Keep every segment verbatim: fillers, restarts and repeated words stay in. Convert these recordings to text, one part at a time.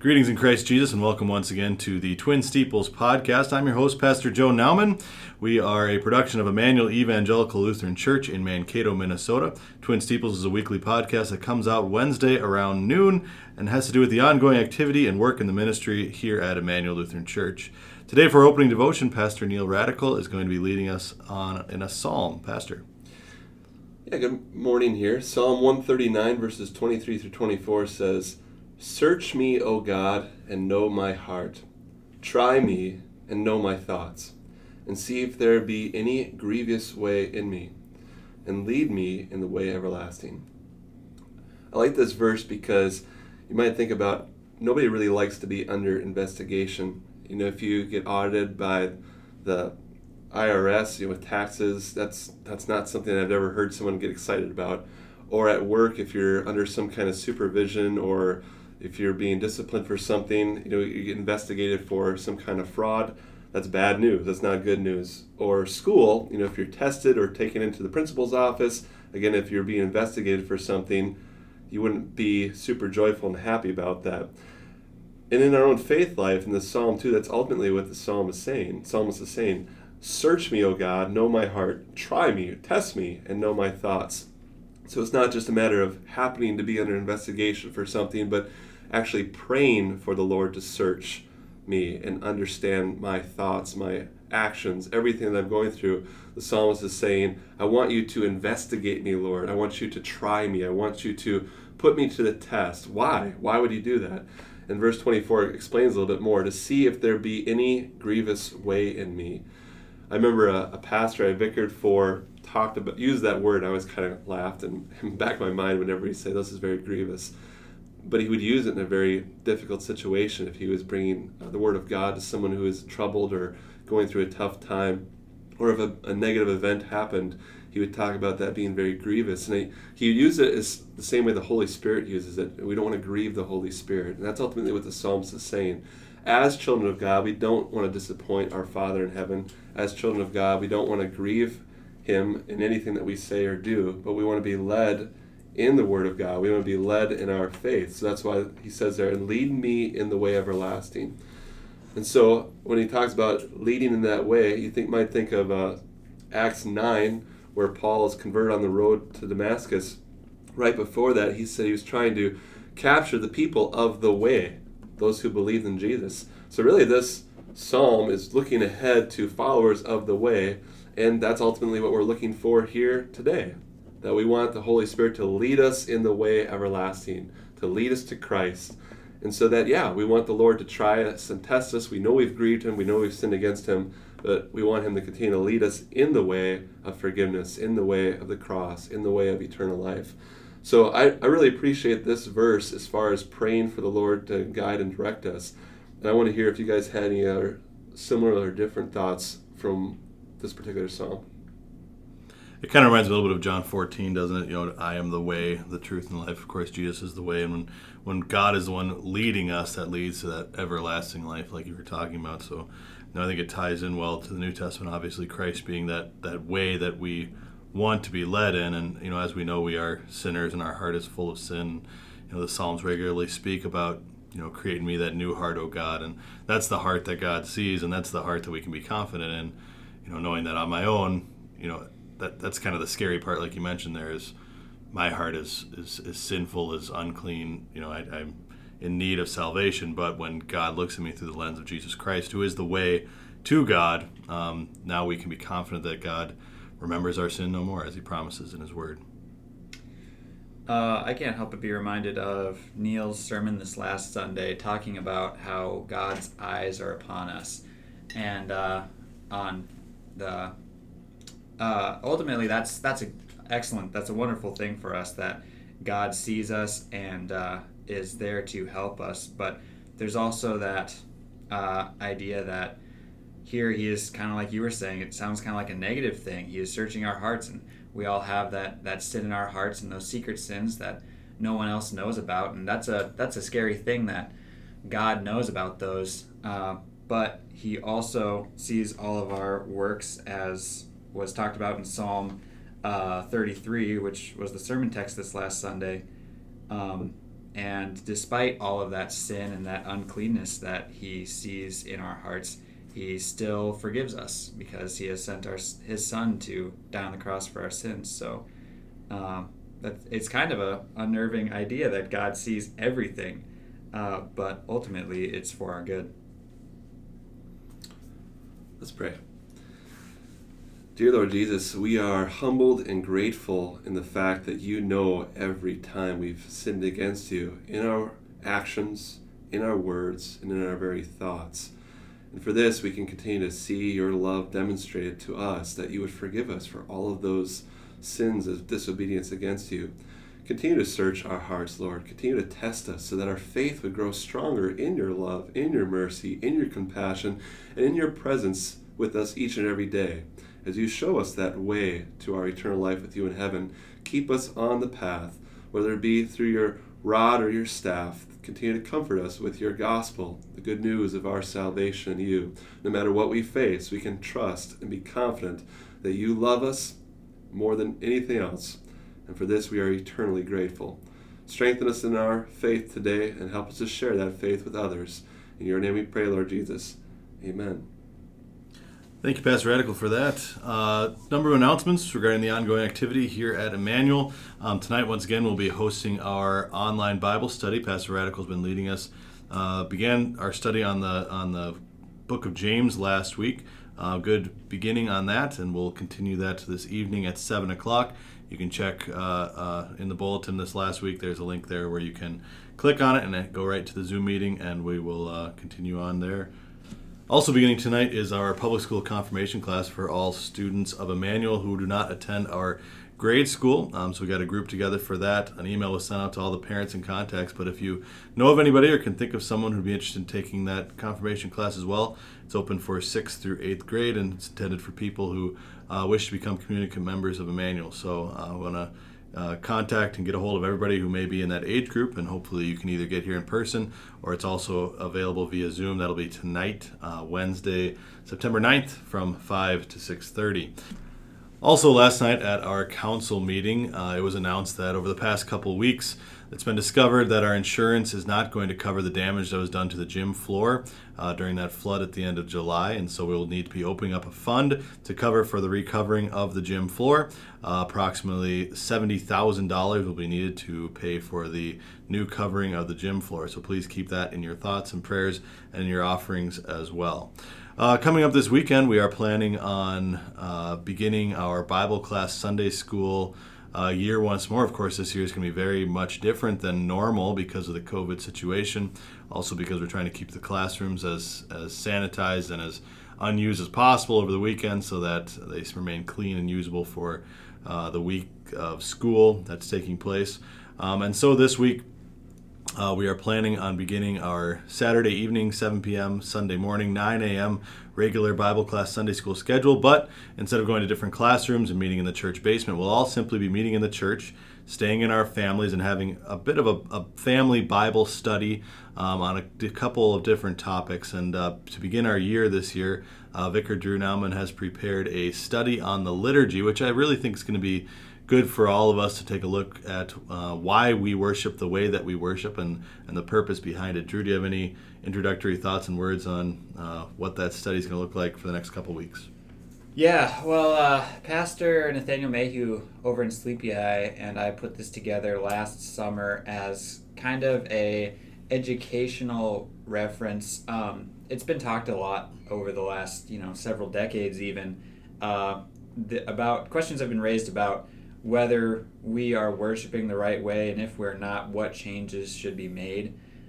Greetings in Christ Jesus, and welcome once again to the Twin Steeples podcast. I'm your host, Pastor Joe Nauman. We are a production of Emmanuel Evangelical Lutheran Church in Mankato, Minnesota. Twin Steeples is a weekly podcast that comes out Wednesday around noon and has to do with the ongoing activity and work in the ministry here at Emmanuel Lutheran Church. Today for our opening devotion, Pastor Neil Radical is going to be leading us on in a psalm. Pastor. Yeah, good morning here. Psalm one thirty-nine verses twenty-three through twenty-four says, "Search me, O God, and know my heart. Try me and know my thoughts, and see if there be any grievous way in me, and lead me in the way everlasting." I like this verse because you might think about nobody really likes to be under investigation. You know, if you get audited by the I R S, you know, with taxes, that's that's not something I've ever heard someone get excited about. Or at work, if you're under some kind of supervision, or if you're being disciplined for something, you know, you get investigated for some kind of fraud, that's bad news. That's not good news. Or school, you know, if you're tested or taken into the principal's office, again, if you're being investigated for something, you wouldn't be super joyful and happy about that. And in our own faith life, in the psalm too, that's ultimately what the psalm is saying. Psalmist is saying, "Search me, O God, know my heart. Try me, test me, and know my thoughts." So it's not just a matter of happening to be under investigation for something, but actually praying for the Lord to search me and understand my thoughts, my actions, everything that I'm going through. The psalmist is saying, I want you to investigate me, Lord. I want you to try me. I want you to put me to the test. Why? Why would he do that? And verse twenty-four explains a little bit more, to see if there be any grievous way in me. I remember a, a pastor I vicared for talked about, used that word, and I always kind of laughed and in the back of my mind whenever he'd say, this is very grievous. But he would use it in a very difficult situation if he was bringing the word of God to someone who is troubled or going through a tough time, or if a, a negative event happened, he would talk about that being very grievous. And he, he would use it as the same way the Holy Spirit uses it. We don't want to grieve the Holy Spirit. And that's ultimately what the psalmist is saying. As children of God, we don't want to disappoint our Father in heaven. As children of God, we don't want to grieve him in anything that we say or do, but we want to be led in the Word of God. We want to be led in our faith. So that's why he says there, and lead me in the way everlasting. And so when he talks about leading in that way, you think might think of uh, Acts nine, where Paul is converted on the road to Damascus. Right before that, he said he was trying to capture the people of the way, those who believed in Jesus. So really this psalm is looking ahead to followers of the way, and that's ultimately what we're looking for here today. That we want the Holy Spirit to lead us in the way everlasting, to lead us to Christ. And so that, yeah, we want the Lord to try us and test us. We know we've grieved him, we know we've sinned against him, but we want him to continue to lead us in the way of forgiveness, in the way of the cross, in the way of eternal life. So I, I really appreciate this verse as far as praying for the Lord to guide and direct us. And I want to hear if you guys had any other similar or different thoughts from this particular psalm. It kind of reminds me a little bit of John fourteen, doesn't it? You know, I am the way, the truth, and the life. Of course, Jesus is the way. And when, when God is the one leading us, that leads to that everlasting life like you were talking about. So you know, I think it ties in well to the New Testament, obviously Christ being that, that way that we want to be led in. And, you know, as we know, we are sinners and our heart is full of sin. You know, the Psalms regularly speak about, you know, create in me that new heart, O God. And that's the heart that God sees, and that's the heart that we can be confident in, you know, knowing that on my own, you know, That that's kind of the scary part, like you mentioned there, is my heart is is, is sinful, is unclean. You know, I, I'm in need of salvation. But when God looks at me through the lens of Jesus Christ, who is the way to God, um, now we can be confident that God remembers our sin no more, as he promises in his word. Uh, I can't help but be reminded of Neil's sermon this last Sunday, talking about how God's eyes are upon us. And uh, on the... Uh, ultimately, that's that's a excellent, that's a wonderful thing for us, that God sees us and uh, is there to help us. But there's also that uh, idea that here he is kind of like you were saying. It sounds kind of like a negative thing. He is searching our hearts, and we all have that that sin in our hearts and those secret sins that no one else knows about. And that's a that's a scary thing, that God knows about those. Uh, but he also sees all of our works, as was talked about in Psalm uh, thirty-three, which was the sermon text this last Sunday. Um, And despite all of that sin and that uncleanness that he sees in our hearts, he still forgives us because he has sent our, his son to die on the cross for our sins. So um, that, it's kind of a unnerving idea that God sees everything, uh, but ultimately it's for our good. Let's pray. Dear Lord Jesus, we are humbled and grateful in the fact that you know every time we've sinned against you in our actions, in our words, and in our very thoughts. And for this, we can continue to see your love demonstrated to us, that you would forgive us for all of those sins of disobedience against you. Continue to search our hearts, Lord. Continue to test us so that our faith would grow stronger in your love, in your mercy, in your compassion, and in your presence with us each and every day. As you show us that way to our eternal life with you in heaven, keep us on the path, whether it be through your rod or your staff. Continue to comfort us with your gospel, the good news of our salvation in you. No matter what we face, we can trust and be confident that you love us more than anything else. And for this, we are eternally grateful. Strengthen us in our faith today and help us to share that faith with others. In your name we pray, Lord Jesus. Amen. Thank you, Pastor Radical, for that. Uh, number of announcements regarding the ongoing activity here at Emmanuel. Um, tonight, once again, we'll be hosting our online Bible study. Pastor Radical has been leading us. Uh, began our study on the on the book of James last week. Uh, good beginning on that, and we'll continue that this evening at seven o'clock. You can check uh, uh, in the bulletin this last week. There's a link there where you can click on it and go right to the Zoom meeting, and we will uh, continue on there. Also beginning tonight is our public school confirmation class for all students of Emmanuel who do not attend our grade school. Um, so we got a group together for that. An email was sent out to all the parents and contacts. But if you know of anybody or can think of someone who'd be interested in taking that confirmation class as well, it's open for sixth through eighth grade, and it's intended for people who uh, wish to become communicant members of Emmanuel. So uh, I want to Uh, contact and get a hold of everybody who may be in that age group, and hopefully you can either get here in person or it's also available via Zoom. That'll be tonight, uh, Wednesday, September ninth from five to six thirty. Also last night at our council meeting, uh, it was announced that over the past couple weeks, it's been discovered that our insurance is not going to cover the damage that was done to the gym floor uh, during that flood at the end of July, and so we will need to be opening up a fund to cover for the recovering of the gym floor. Uh, approximately seventy thousand dollars will be needed to pay for the new covering of the gym floor, so please keep that in your thoughts and prayers and in your offerings as well. Uh, coming up this weekend, we are planning on uh, beginning our Bible class Sunday school uh, year once more. Of course, this year is going to be very much different than normal because of the COVID situation. Also because we're trying to keep the classrooms as, as sanitized and as unused as possible over the weekend so that they remain clean and usable for uh, the week of school that's taking place. Um, and so this week, Uh, we are planning on beginning our Saturday evening, seven p.m., Sunday morning, nine a.m. regular Bible class Sunday school schedule, but instead of going to different classrooms and meeting in the church basement, we'll all simply be meeting in the church, staying in our families, and having a bit of a, a family Bible study um, on a, a couple of different topics. And uh, to begin our year this year, uh, Vicar Drew Nauman has prepared a study on the liturgy, which I really think is going to be good for all of us to take a look at uh, why we worship the way that we worship and, and the purpose behind it. Drew, do you have any introductory thoughts and words on uh, what that study is going to look like for the next couple weeks? Yeah, well, uh, Pastor Nathaniel Mayhew over in Sleepy Eye and I put this together last summer as kind of a educational reference. Um, it's been talked a lot over the last, you know, several decades even, uh, the, about questions have been raised about whether we are worshiping the right way, and if we're not, what changes should be made,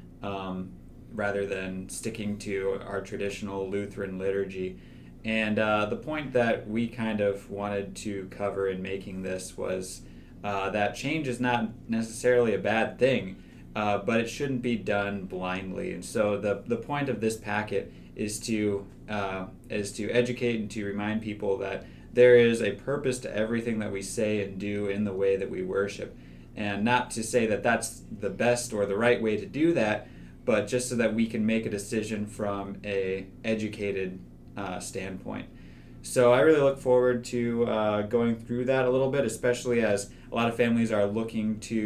um, rather than sticking to our traditional Lutheran liturgy. And uh, the point that we kind of wanted to cover in making this was uh, that change is not necessarily a bad thing, uh, but it shouldn't be done blindly. And so the the point of this packet is to uh, is to educate and to remind people that there is a purpose to everything that we say and do in the way that we worship. And not to say that that's the best or the right way to do that, but just so that we can make a decision from a educated uh, standpoint. So I really look forward to uh, going through that a little bit, especially as a lot of families are looking to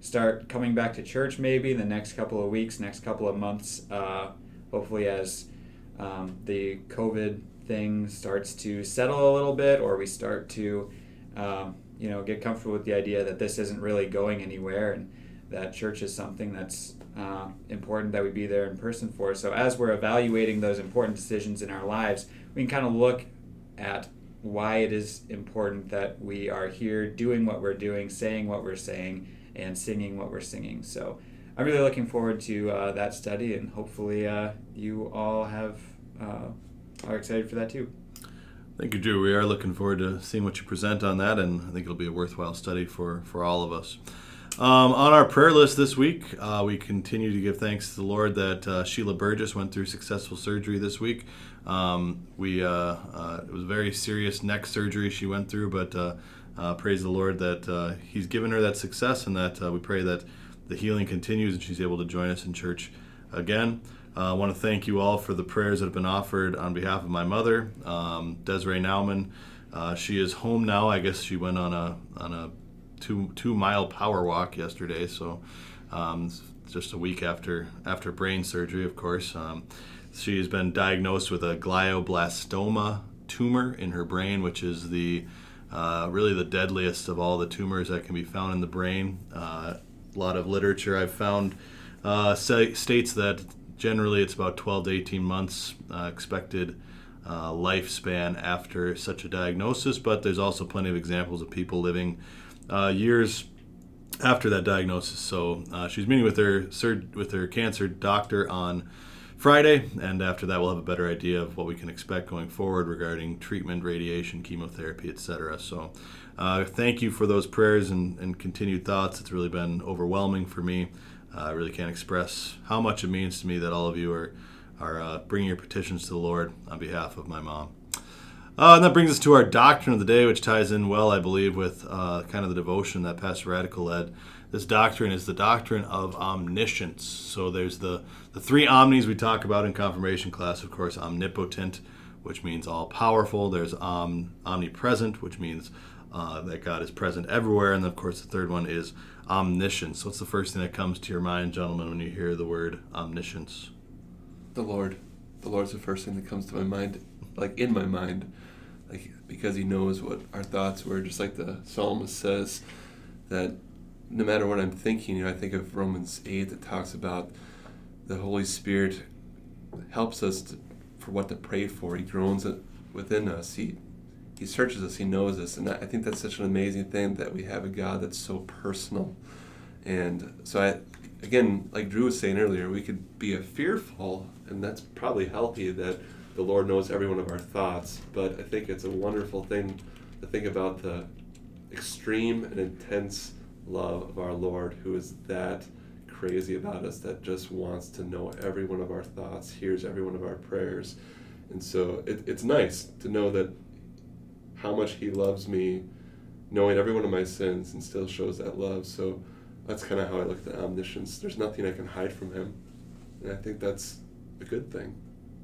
start coming back to church maybe in the next couple of weeks, next couple of months, uh, hopefully as um, the COVID thing starts to settle a little bit, or we start to um, you know, get comfortable with the idea that this isn't really going anywhere, and that church is something that's uh, important that we be there in person for. So as we're evaluating those important decisions in our lives, we can kind of look at why it is important that we are here doing what we're doing, saying what we're saying, and singing what we're singing. So I'm really looking forward to uh, that study, and hopefully uh, you all have uh, are excited for that too. Thank you, Drew. We are looking forward to seeing what you present on that, and I think it'll be a worthwhile study for, for all of us. Um, on our prayer list this week, uh, we continue to give thanks to the Lord that uh, Sheila Burgess went through successful surgery this week. Um, we uh, uh, it was a very serious neck surgery she went through, but uh, uh, praise the Lord that uh, He's given her that success, and that uh, we pray that the healing continues and she's able to join us in church again. Uh, I want to thank you all for the prayers that have been offered on behalf of my mother, um, Desiree Nauman. Uh, she is home now. I guess she went on a on a two two mile power walk yesterday, so um, just a week after after brain surgery, of course. Um, she has been diagnosed with a glioblastoma tumor in her brain, which is the uh, really the deadliest of all the tumors that can be found in the brain. Uh, a lot of literature I've found uh, say, states that generally it's about twelve to eighteen months uh, expected uh, lifespan after such a diagnosis, but there's also plenty of examples of people living uh, years after that diagnosis. So uh, she's meeting with her sur- with her cancer doctor on Friday, and after that we'll have a better idea of what we can expect going forward regarding treatment, radiation, chemotherapy, et cetera. So uh, thank you for those prayers and, and continued thoughts. It's really been overwhelming for me. Uh, I really can't express how much it means to me that all of you are are uh, bringing your petitions to the Lord on behalf of my mom. Uh, and that brings us to our doctrine of the day, which ties in well, I believe, with uh, kind of the devotion that Pastor Radical led. This doctrine is the doctrine of omniscience. So there's the, the three omnis we talk about in confirmation class, of course: omnipotent, which means all-powerful. There's om, omnipresent, which means uh, that God is present everywhere. And then, of course, the third one is omniscience. What's the first thing that comes to your mind, gentlemen, when you hear the word omniscience? The Lord. The Lord's the first thing that comes to my mind, like in my mind, like because He knows what our thoughts were. Just like the psalmist says, that no matter what I'm thinking, you know, I think of Romans eight that talks about the Holy Spirit helps us to, for what to pray for. He groans within us. He He searches us. He knows us. And I think that's such an amazing thing, that we have a God that's so personal. And so, I, again, like Drew was saying earlier, we could be a fearful, and that's probably healthy, that the Lord knows every one of our thoughts. But I think it's a wonderful thing to think about the extreme and intense love of our Lord, who is that crazy about us, that just wants to know every one of our thoughts, hears every one of our prayers. And so it, it's nice to know that how much He loves me, knowing every one of my sins, and still shows that love. So that's kind of how I look at omniscience. There's nothing I can hide from Him, and I think that's a good thing.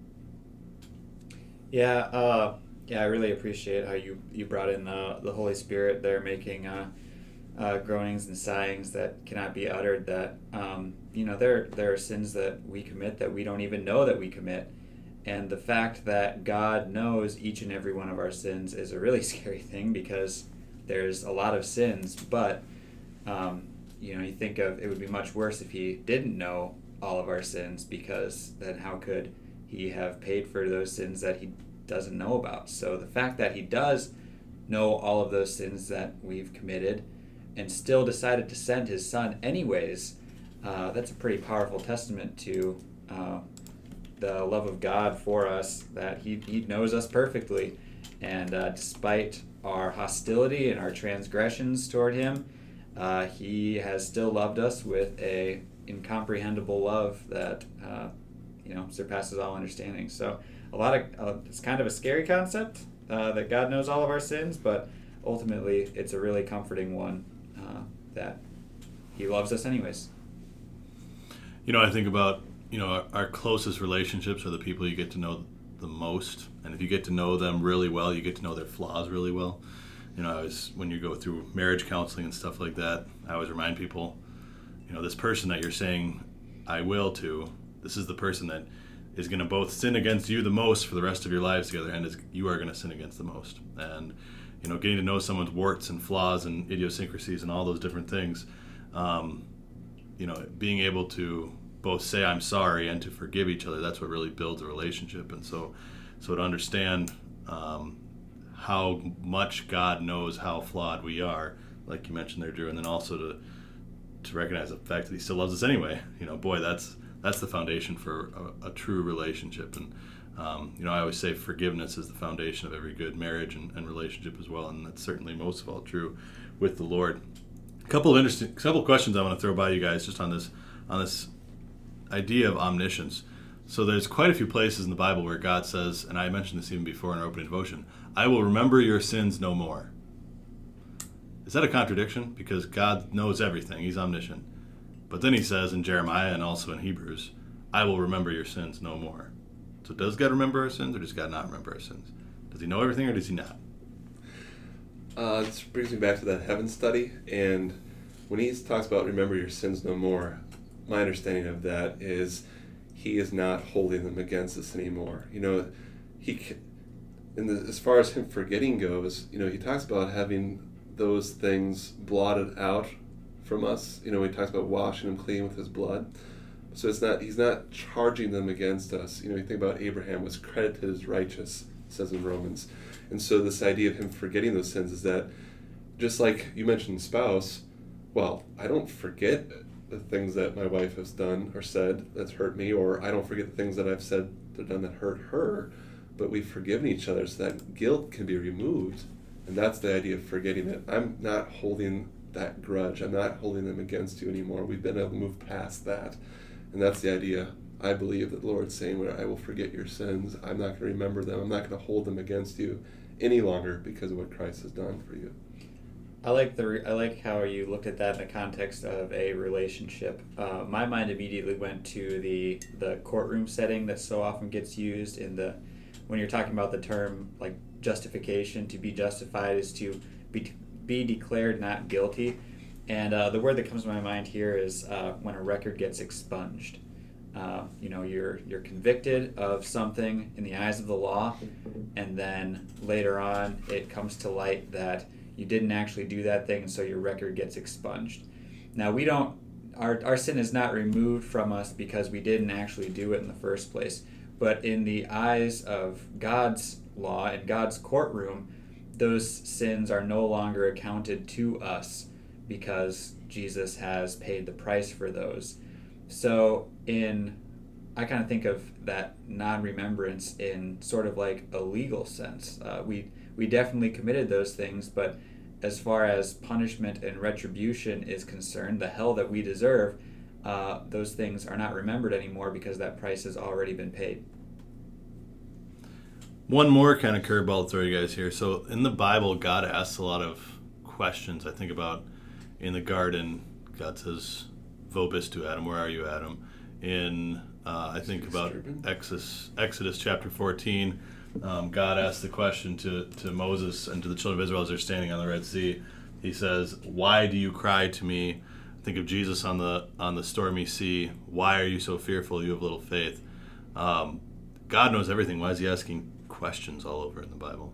Yeah, uh, yeah, I really appreciate how you, you brought in the, the Holy Spirit there, making uh, uh, groanings and sighings that cannot be uttered, that, um, you know, there, there are sins that we commit that we don't even know that we commit. And the fact that God knows each and every one of our sins is a really scary thing, because there's a lot of sins. But, um, you know, you think of, it would be much worse if He didn't know all of our sins, because then how could He have paid for those sins that He doesn't know about? So the fact that He does know all of those sins that we've committed and still decided to send His Son anyways, uh, that's a pretty powerful testament to uh, the love of God for us, that He, he knows us perfectly. And uh, despite our hostility and our transgressions toward Him, uh, He has still loved us with a incomprehensible love that uh, you know surpasses all understanding. So a lot of uh, it's kind of a scary concept uh, that God knows all of our sins, but ultimately it's a really comforting one, uh, that He loves us anyways. You know, I think about, you know, our, our closest relationships are the people you get to know the most. And if you get to know them really well, you get to know their flaws really well. You know, I was, when you go through marriage counseling and stuff like that, I always remind people, you know, this person that you're saying I will to, this is the person that is going to both sin against you the most for the rest of your lives together, and is, you are going to sin against the most. And, you know, getting to know someone's warts and flaws and idiosyncrasies and all those different things, um, you know, being able to both say I'm sorry and to forgive each other, that's what really builds a relationship. And so, so to understand um, how much God knows how flawed we are, like you mentioned there, Drew, and then also to to recognize the fact that he still loves us anyway. You know, boy, that's that's the foundation for a, a true relationship. And um, you know, I always say forgiveness is the foundation of every good marriage and, and relationship as well, and that's certainly most of all true with the Lord. A couple of interesting, couple of questions I want to throw by you guys just on this on this idea of omniscience. So there's quite a few places in the Bible where God says, and I mentioned this even before in our opening devotion, I will remember your sins no more. Is that a contradiction? Because God knows everything. He's omniscient. But then he says in Jeremiah and also in Hebrews, I will remember your sins no more. So does God remember our sins, or does God not remember our sins? Does he know everything, or does he not? Uh, this brings me back to that heaven study, and when he talks about remember your sins no more, my understanding of that is he is not holding them against us anymore. You know, he, in the, as far as him forgetting goes, you know, he talks about having those things blotted out from us. You know, he talks about washing them clean with his blood. So it's not, he's not charging them against us. You know, you think about Abraham was credited as righteous, it says in Romans. And so this idea of him forgetting those sins is that, just like you mentioned spouse, well, I don't forget the things that my wife has done or said that's hurt me, or I don't forget the things that I've said or done that hurt her, but we've forgiven each other so that guilt can be removed. And that's the idea of forgetting it. I'm not holding that grudge. I'm not holding them against you anymore. We've been able to move past that. And that's the idea, I believe, that the Lord's saying, where I will forget your sins. I'm not going to remember them. I'm not going to hold them against you any longer because of what Christ has done for you. I like the re- I like how you looked at that in the context of a relationship. Uh, my mind immediately went to the the courtroom setting that so often gets used in the when you're talking about the term like justification. To be justified is to be be declared not guilty, and uh, the word that comes to my mind here is uh, when a record gets expunged. Uh, you know, you're you're convicted of something in the eyes of the law, and then later on it comes to light that you didn't actually do that thing, and so your record gets expunged. Now, we don't, our, our sin is not removed from us because we didn't actually do it in the first place. But in the eyes of God's law and God's courtroom, those sins are no longer accounted to us because Jesus has paid the price for those. So in, I kind of think of that non-remembrance in sort of like a legal sense. Uh, we we definitely committed those things, but as far as punishment and retribution is concerned, the hell that we deserve, uh, those things are not remembered anymore because that price has already been paid. One more kind of curveball to throw you guys here. So in the Bible, God asks a lot of questions. I think about in the garden, God says, Vobis to Adam, where are you, Adam? In, uh, I think about Exodus, Exodus chapter fourteen, um, God asks the question to, to Moses and to the children of Israel as they're standing on the Red Sea. He says, why do you cry to me? Think of Jesus on the on the stormy sea. Why are you so fearful? You have little faith. Um, God knows everything. Why is he asking questions all over in the Bible?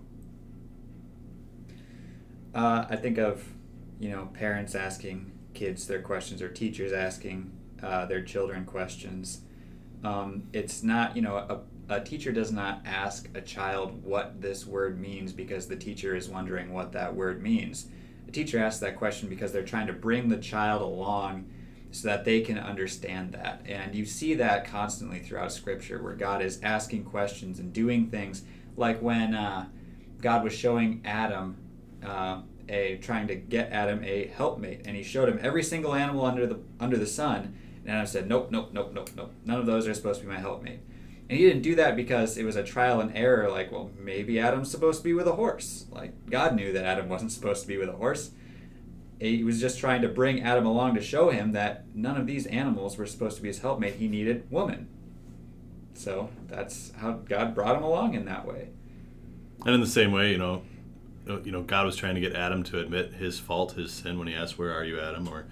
Uh, I think of, you know, parents asking kids their questions, or teachers asking uh, their children questions. Um, it's not, you know, a, a teacher does not ask a child what this word means because the teacher is wondering what that word means. A teacher asks that question because they're trying to bring the child along so that they can understand that. And you see that constantly throughout Scripture, where God is asking questions and doing things, like when uh, God was showing Adam, uh, a trying to get Adam a helpmate, and he showed him every single animal under the under the sun, and Adam said, nope, nope, nope, nope, nope, none of those are supposed to be my helpmate. And he didn't do that because it was a trial and error, like, well, maybe Adam's supposed to be with a horse. Like, God knew that Adam wasn't supposed to be with a horse. He was just trying to bring Adam along to show him that none of these animals were supposed to be his helpmate. He needed woman. So that's how God brought him along in that way. And in the same way, you know, you know, God was trying to get Adam to admit his fault, his sin, when he asked, where are you, Adam? Or,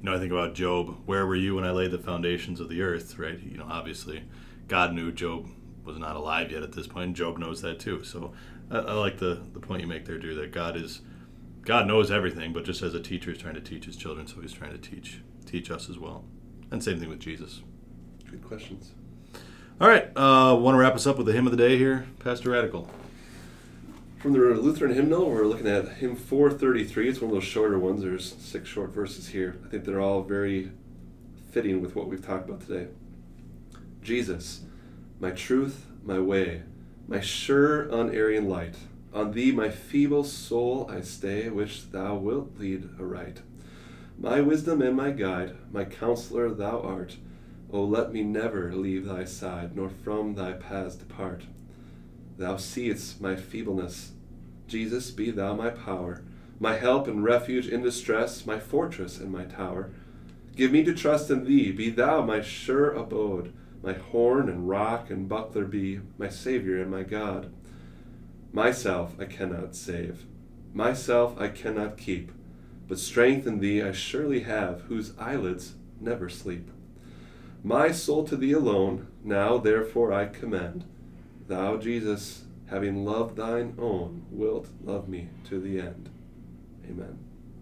you know, I think about Job. Where were you when I laid the foundations of the earth? Right? You know, obviously, God knew Job was not alive yet at this point. Job knows that too. So I, I like the the point you make there, Drew. That God is God knows everything, but just as a teacher is trying to teach his children, so he's trying to teach teach us as well. And same thing with Jesus. Good questions. All right, uh, want to wrap us up with the hymn of the day here, Pastor Radical. From the Lutheran hymnal, we're looking at hymn four thirty-three. It's one of those shorter ones. There's six short verses here. I think they're all very fitting with what we've talked about today. Jesus, my truth, my way, my sure unerring light, on thee my feeble soul I stay, which thou wilt lead aright. My wisdom and my guide, my counselor thou art. O let me never leave thy side, nor from thy paths depart. Thou seest my feebleness. Jesus, be thou my power, my help and refuge in distress, my fortress and my tower. Give me to trust in thee, be thou my sure abode, my horn and rock and buckler be, my Savior and my God. Myself I cannot save, myself I cannot keep, but strength in thee I surely have, whose eyelids never sleep. My soul to thee alone, now therefore I commend. Thou, Jesus, having loved thine own, wilt love me to the end. Amen.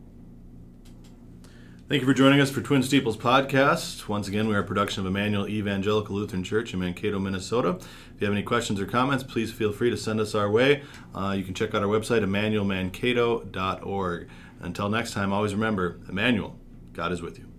Thank you for joining us for Twin Steeples Podcast. Once again, we are a production of Emmanuel Evangelical Lutheran Church in Mankato, Minnesota. If you have any questions or comments, please feel free to send us our way. Uh, you can check out our website, emmanuel mankato dot org. Until next time, always remember, Emmanuel, God is with you.